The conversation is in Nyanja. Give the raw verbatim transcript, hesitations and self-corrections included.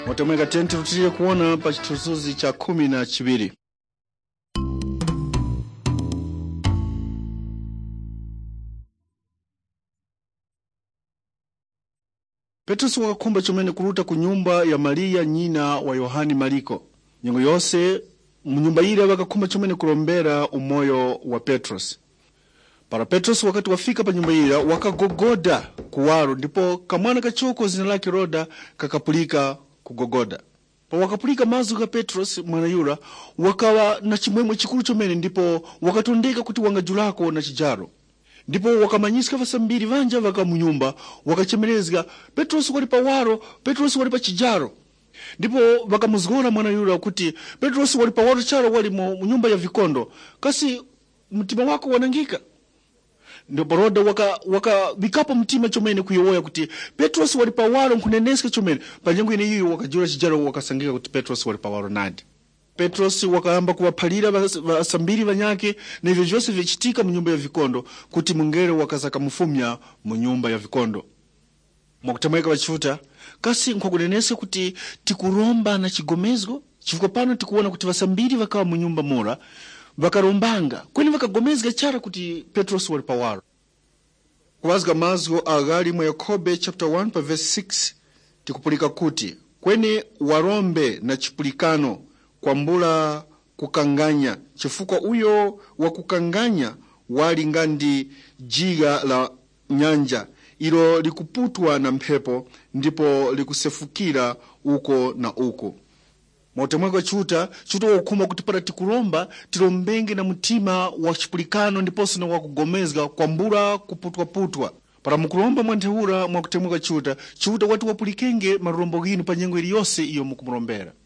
Watemweka tenti tutile kuona pa chituzuzi cha kumi na chibiri. Petros wakakumba chomene kuruta ku nyumba ya Maria nyina wa Yohani Mariko. Nyengo yose mnyumba ile wakakumba chomene kulombera umoyo wa Petros. Para Petros wakati wafika pa nyumba ile wakagogoda kuwaro, ndipo kamwana kachoko zina lake Roda kakapulika kugogoda. Pa wakapulika mazu ka Petros mwana yura wakawa na chimwemwe chikuru chomene, ndipo wakatondeka kuti wangajulako na chijaro. Ndipo wakamanyisika vasambiri vanja vaka munyumba wakachemelezga Petros wali pa waro, Petros wali pa chijaro. Ndipo wakamuzgona mwana yura kuti Petros wali pa waro charo wali mu nyumba ya vikondo, kasi mtima wako wanangika. Ndipo Roda waka waka bikapo mtima chomene kuyowoya kuti Petros wali pa waro nkuneneska chomene, panjengo ine hiyo wakajura chijaro wakasangika kuti Petros wali pa waro nadi. Petros wakaamba kuwapalira vasambiri vanyake na hivyo vyose vichitika mu nyumba ya vikondo kuti mungere wakazaka mufumya mu nyumba ya vikondo. Mwakutamweka wachifuta kasi nkwakunenese kuti tikuromba na chigomezgo chifuko pano tikuona kuti vasambiri wakawa mu nyumba mura wakarombanga kweni wakagomezga chara kuti Petros wali pawaro. Kuwazga mazgo agali mwa Yakobe chapter one pa verse six tikupulika kuti kweni warombe na chipulikano kwa mbula kukanganya chifuko uyo wa kukanganya wali ngandi jiga la nyanja ilo likuputwa na mpepo ndipo likusefukira uko na uko. Mautemweko chuta chuta wakuma kutipata tikuromba tilombenge na mutima wa chipulikano ndiposo na wakugomezga kwa mbula kuputwa putwa. Para mukuromba mwantehura mwakutemweka chuta chuta watu wapulikenge marombo gini pa nyengo ili yose iyo mukumurombera.